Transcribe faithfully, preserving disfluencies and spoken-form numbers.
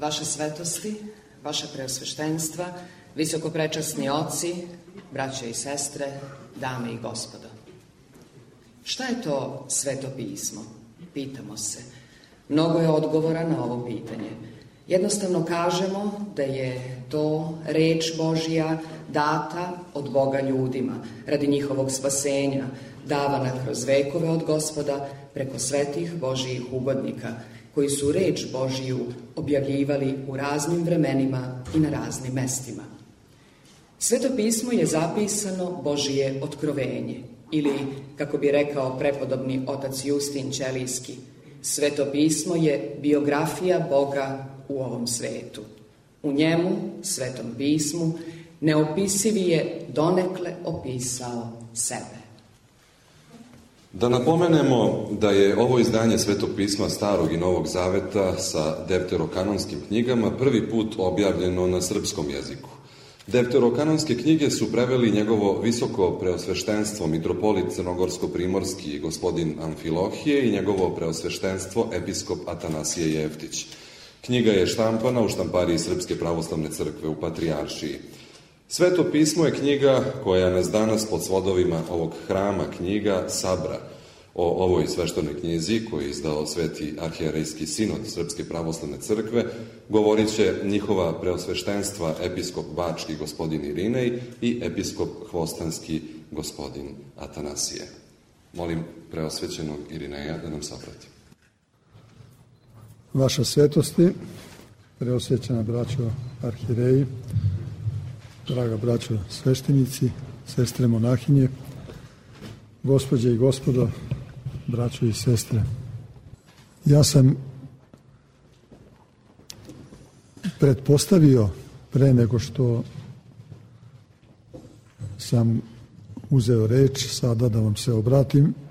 vaše svetosti, vaše preosveštenstva, visokoprečasni oci, braće i sestre, dame i gospodo. Šta je to Sveto pismo? Pitamo se. Mnogo je odgovora na ovo pitanje. Jednostavno kažemo da je to reč Božja data od Boga ljudima, radi njihovog spasenja, davana kroz vekove od Gospoda preko svetih Božjih ugodnika, koji su reč Božiju objavljivali u raznim vremenima i na raznim mestima. Sveto pismo je zapisano Božije otkrovenje, ili, kako bi rekao prepodobni otac Justin Ćelijski, Sveto pismo je biografija Boga u ovom svetu. U njemu, Svetom pismu, neopisivi je donekle opisao sebe. Da napomenemo da je ovo izdanje Svetog pisma Starog i Novog Zaveta sa defterokanonskim knjigama prvi put objavljeno na srpskom jeziku. Defterokanonske knjige su preveli njegovo visoko preosveštenstvo mitropolit crnogorsko-primorski gospodin Amfilohije i njegovo preosveštenstvo episkop Atanasije Jeftić. Knjiga je štampana u štampariji Srpske pravoslavne crkve u Patrijaršiji. Sveto pismo je knjiga koja nas danas pod svodovima ovog hrama knjiga sabra o ovoj sveštenoj knjizi koju je izdao Sveti arhijerejski sinod Srpske pravoslavne crkve, govorit će njihova preosveštenstva episkop Bački gospodin Irinej i episkop Hvostanski gospodin Atanasije. Molim preosvećenog Irineja da nam saprati. Vaša svetosti, preosvećena braćo arhijereji, draga braćo sveštenici, sestre monahinje, gospođe i gospodo, braćo i sestre. Ja sam pretpostavio pre nego što sam uzeo reč sada da vam se obratim